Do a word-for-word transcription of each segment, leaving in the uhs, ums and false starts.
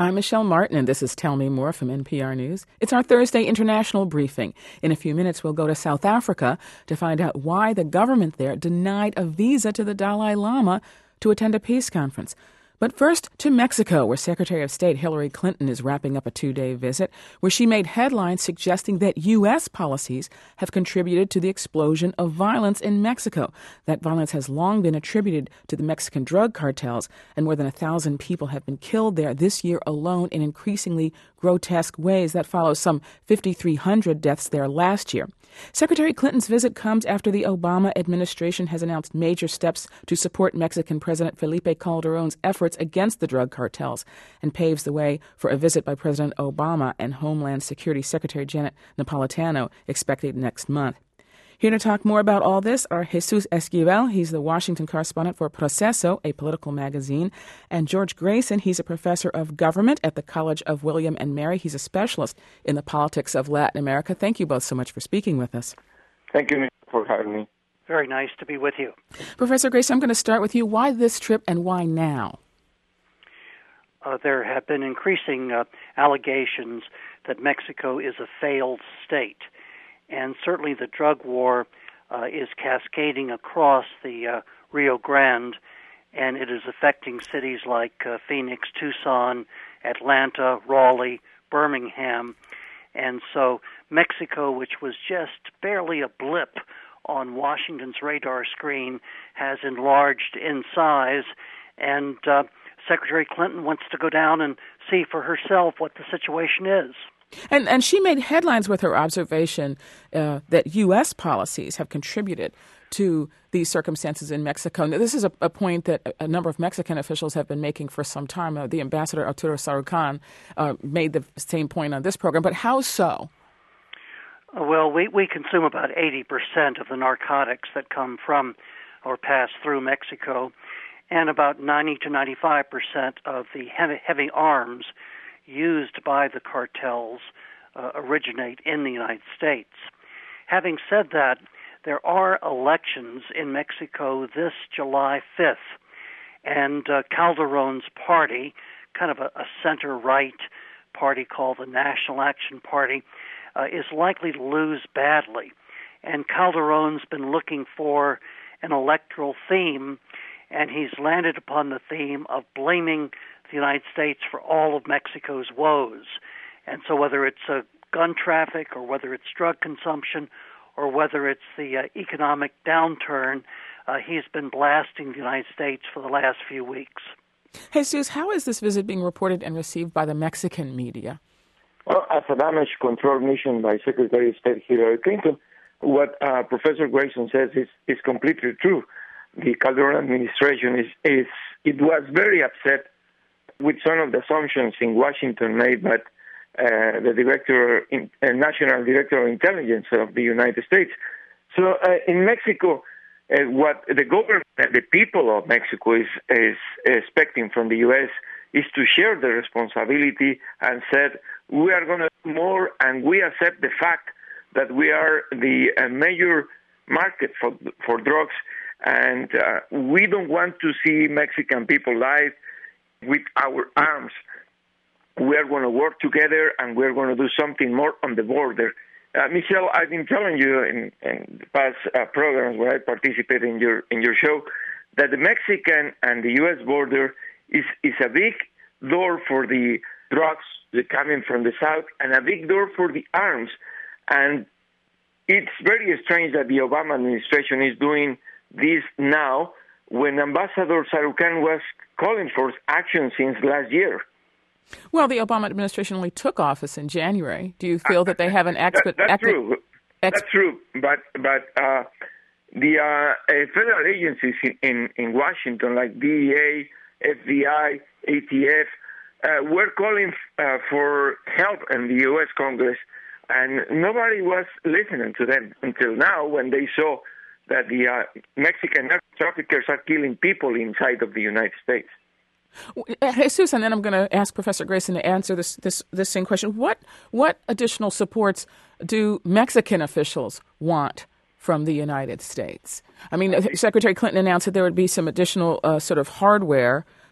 I'm Michelle Martin, and this is Tell Me More from N P R News. It's our Thursday international briefing. In a few minutes, we'll go to South Africa to find out why the government there denied a visa to the Dalai Lama to attend a peace conference. But first, to Mexico, where Secretary of State Hillary Clinton is wrapping up a two-day visit, where she made headlines suggesting that U S policies have contributed to the explosion of violence in Mexico. That violence has long been attributed to the Mexican drug cartels, and more than a thousand people have been killed there this year alone in increasingly grotesque ways. That follows some fifty-three hundred deaths there last year. Secretary Clinton's visit comes after the Obama administration has announced major steps to support Mexican President Felipe Calderón's efforts against the drug cartels and paves the way for a visit by President Obama and Homeland Security Secretary Janet Napolitano expected next month. Here to talk more about all this are Jesus Esquivel. He's the Washington correspondent for Proceso, a political magazine, and George Grayson. He's a professor of government at the College of William and Mary. He's a specialist in the politics of Latin America. Thank you both so much for speaking with us. Thank you for having me. Very nice to be with you. Professor Grayson, I'm going to start with you. Why this trip and why now? Uh, there have been increasing uh, allegations that Mexico is a failed state. And certainly the drug war uh, is cascading across the uh, Rio Grande, and it is affecting cities like uh, Phoenix, Tucson, Atlanta, Raleigh, Birmingham. And so Mexico, which was just barely a blip on Washington's radar screen, has enlarged in size, and uh, Secretary Clinton wants to go down and see for herself what the situation is. And and she made headlines with her observation uh, that U S policies have contributed to these circumstances in Mexico. Now, this is a, a point that a number of Mexican officials have been making for some time. Uh, the ambassador Arturo Sarucán uh, made the same point on this program. But how so? Well, we, we consume about eighty percent of the narcotics that come from or pass through Mexico, and about ninety to ninety-five percent of the heavy, heavy arms used by the cartels uh, originate in the United States. Having said that, there are elections in Mexico this July fifth, and uh, Calderón's party, kind of a, a center-right party called the National Action Party, uh, is likely to lose badly. And Calderón's been looking for an electoral theme, and he's landed upon the theme of blaming the United States for all of Mexico's woes. And so whether it's uh, gun traffic or whether it's drug consumption or whether it's the uh, economic downturn, uh, he's been blasting the United States for the last few weeks. Jesus, how is this visit being reported and received by the Mexican media? Well, as a damage control mission by Secretary of State Hillary Clinton, what uh, Professor Grayson says is, is completely true. The Calderón administration is, is it was very upset with some of the assumptions in Washington made by uh, the director, in, uh, National Director of Intelligence of the United States. So uh, in Mexico, uh, what the government, the people of Mexico is, is expecting from the U S is to share the responsibility and said, we are going to do more and we accept the fact that we are the uh, major market for, for drugs, and uh, we don't want to see Mexican people die with our arms. We are going to work together, and we're going to do something more on the border. Uh, Michelle, I've been telling you in, in the past uh, programs where I participate in your in your show that the Mexican and the U S border is, is a big door for the drugs that coming from the south and a big door for the arms. And it's very strange that the Obama administration is doing this now when Ambassador Sarucán was calling for action since last year. Well, the Obama administration only took office in January. Do you feel that they have an expert? That, that's epi- true. Ex- that's true. But but uh, the uh, uh, federal agencies in, in, in Washington, like D E A, F B I, A T F, uh, were calling uh, for help in the U S Congress, and nobody was listening to them until now when they saw that the uh, Mexican traffickers are killing people inside of the United States. Jesus, and then I'm going to ask Professor Grayson to answer this, this this same question. What what additional supports do Mexican officials want from the United States? I mean, Secretary Clinton announced that there would be some additional uh, sort of hardware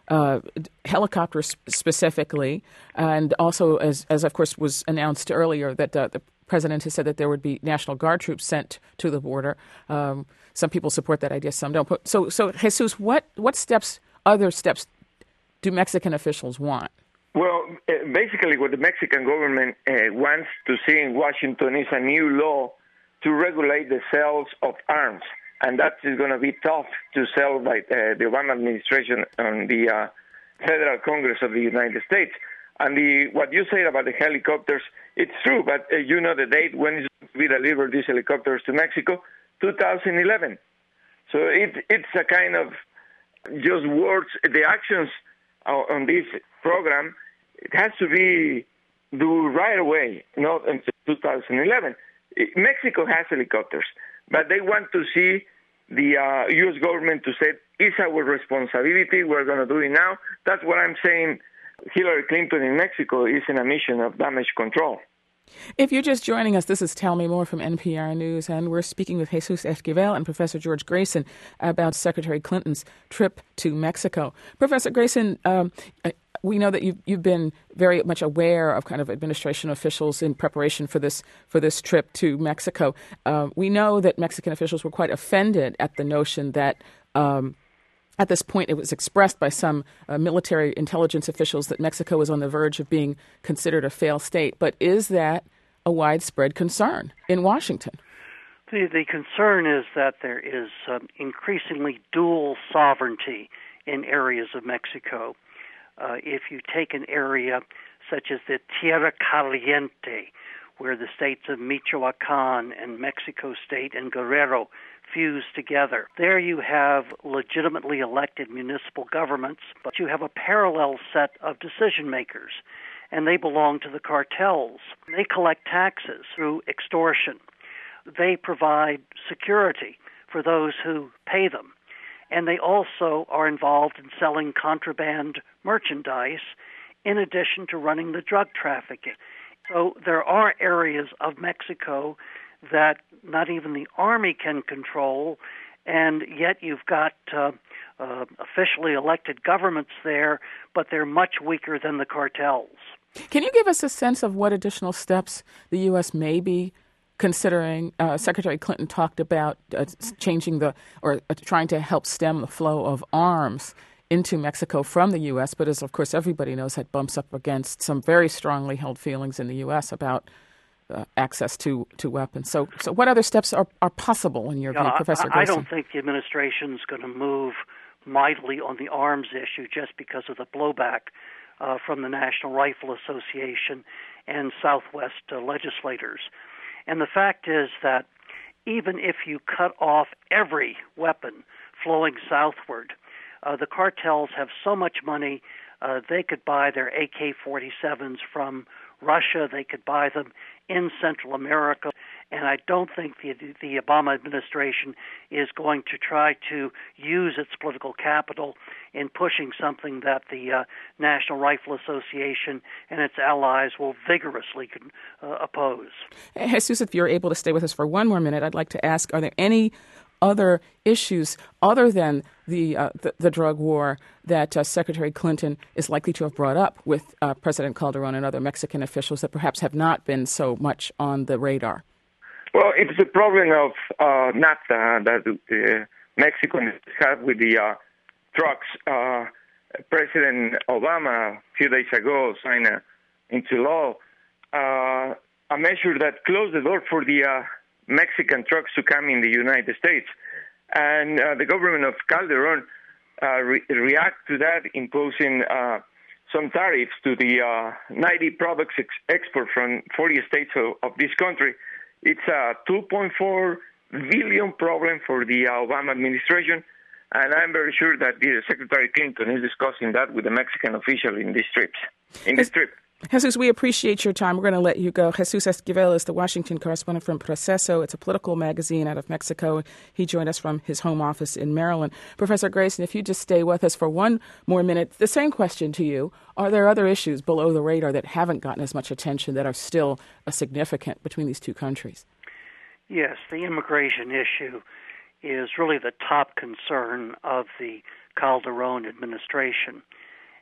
uh, helicopters specifically, and also, as, as of course was announced earlier, that uh, the president has said that there would be National Guard troops sent to the border. Um, some people support that idea, some don't. So, so Jesus, what, what steps, other steps, do Mexican officials want? Well, uh, basically what the Mexican government uh, wants to see in Washington is a new law to regulate the sales of arms. And that is going to be tough to sell by uh, the Obama administration on the uh, Federal Congress of the United States. And the, what you said about the helicopters, it's true, but uh, you know the date when is going to be delivered these helicopters to Mexico? two thousand eleven. So it, it's a kind of just words. The actions on this program, it has to be do right away, not until two thousand eleven. Mexico has helicopters, but they want to see the uh, U S government to say, it's our responsibility, we're going to do it now. That's what I'm saying. Hillary Clinton in Mexico is in a mission of damage control. If you're just joining us, this is Tell Me More from N P R News, and we're speaking with Jesus Esquivel and Professor George Grayson about Secretary Clinton's trip to Mexico. Professor Grayson, um, we know that you've, you've been very much aware of kind of administration officials in preparation for this for this trip to Mexico. Uh, we know that Mexican officials were quite offended at the notion that um, at this point, it was expressed by some uh, military intelligence officials that Mexico was on the verge of being considered a failed state. But is that a widespread concern in Washington? The, the concern is that there is um, increasingly dual sovereignty in areas of Mexico. Uh, if you take an area such as the Tierra Caliente, where the states of Michoacan and Mexico State and Guerrero fused together. There you have legitimately elected municipal governments, but you have a parallel set of decision makers, and they belong to the cartels. They collect taxes through extortion. They provide security for those who pay them, and they also are involved in selling contraband merchandise in addition to running the drug trafficking. So there are areas of Mexico that not even the Army can control, and yet you've got uh, uh, officially elected governments there, but they're much weaker than the cartels. Can you give us a sense of what additional steps the U S may be considering? Uh, Secretary Clinton talked about uh, changing the, or uh, trying to help stem the flow of arms into Mexico from the U S, but as of course everybody knows, that bumps up against some very strongly held feelings in the U S about Uh, access to, to weapons. So, so what other steps are, are possible in your yeah, view, Professor I, Grayson? I don't think the administration's going to move mightily on the arms issue just because of the blowback uh, from the National Rifle Association and Southwest uh, legislators. And the fact is that even if you cut off every weapon flowing southward, uh, the cartels have so much money, uh, they could buy their A K forty-sevens from Russia, they could buy them in Central America, and I don't think the, the Obama administration is going to try to use its political capital in pushing something that the uh, National Rifle Association and its allies will vigorously uh, oppose. Jesus, if you're able to stay with us for one more minute, I'd like to ask, are there any other issues other than the uh, the, the drug war that uh, Secretary Clinton is likely to have brought up with uh, President Calderon and other Mexican officials that perhaps have not been so much on the radar? Well, it's the problem of uh, NAFTA that uh, Mexico had with the uh, trucks. Uh, President Obama, a few days ago, signed a, into law uh, a measure that closed the door for the uh, Mexican trucks to come in the United States. And uh, the government of Calderon uh, re- react to that, imposing uh, some tariffs to the uh, ninety products ex- export from forty states of, of this country. It's a two point four billion problem for the uh, Obama administration, and I'm very sure that the Secretary Clinton is discussing that with the Mexican official in these trips, in this trip. Jesus, we appreciate your time. We're going to let you go. Jesus Esquivel is the Washington correspondent from Proceso. It's a political magazine out of Mexico. He joined us from his home office in Maryland. Professor Grayson, if you just stay with us for one more minute, the same question to you. Are there other issues below the radar that haven't gotten as much attention that are still uh, significant between these two countries? Yes, the immigration issue is really the top concern of the Calderon administration.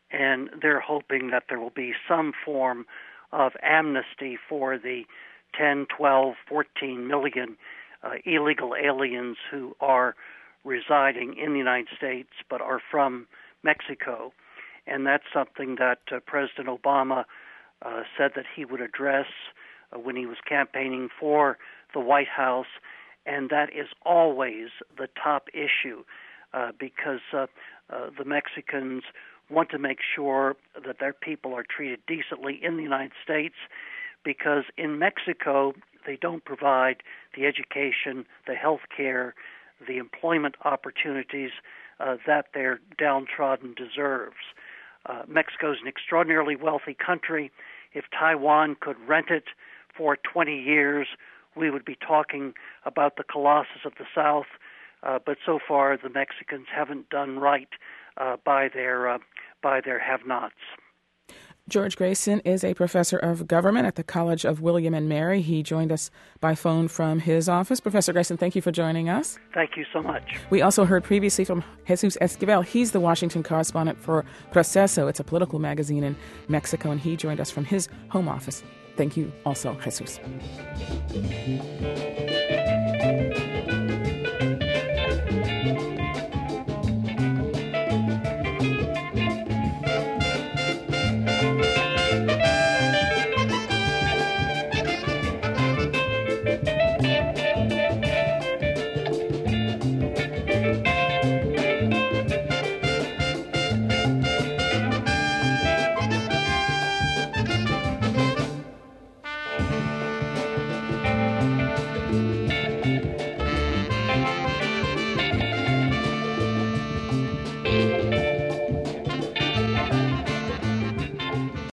and they're hoping that there will be some form of amnesty for the ten, twelve, fourteen million uh, illegal aliens who are residing in the United States but are from Mexico. And that's something that uh, President Obama uh, said that he would address uh, when he was campaigning for the White House, and that is always the top issue uh, because uh, uh, the Mexicans want to make sure that their people are treated decently in the United States, because in Mexico they don't provide the education, the health care, the employment opportunities uh, that their downtrodden deserves. Uh, Mexico is an extraordinarily wealthy country. If Taiwan could rent it for twenty years, we would be talking about the Colossus of the South. Uh, but so far, the Mexicans haven't done right uh, by their uh, by their have-nots. George Grayson is a professor of government at the College of William and Mary. He joined us by phone from his office. Professor Grayson, thank you for joining us. Thank you so much. We also heard previously from Jesus Esquivel. He's the Washington correspondent for Proceso. It's a political magazine in Mexico, and he joined us from his home office. Thank you also, Jesus.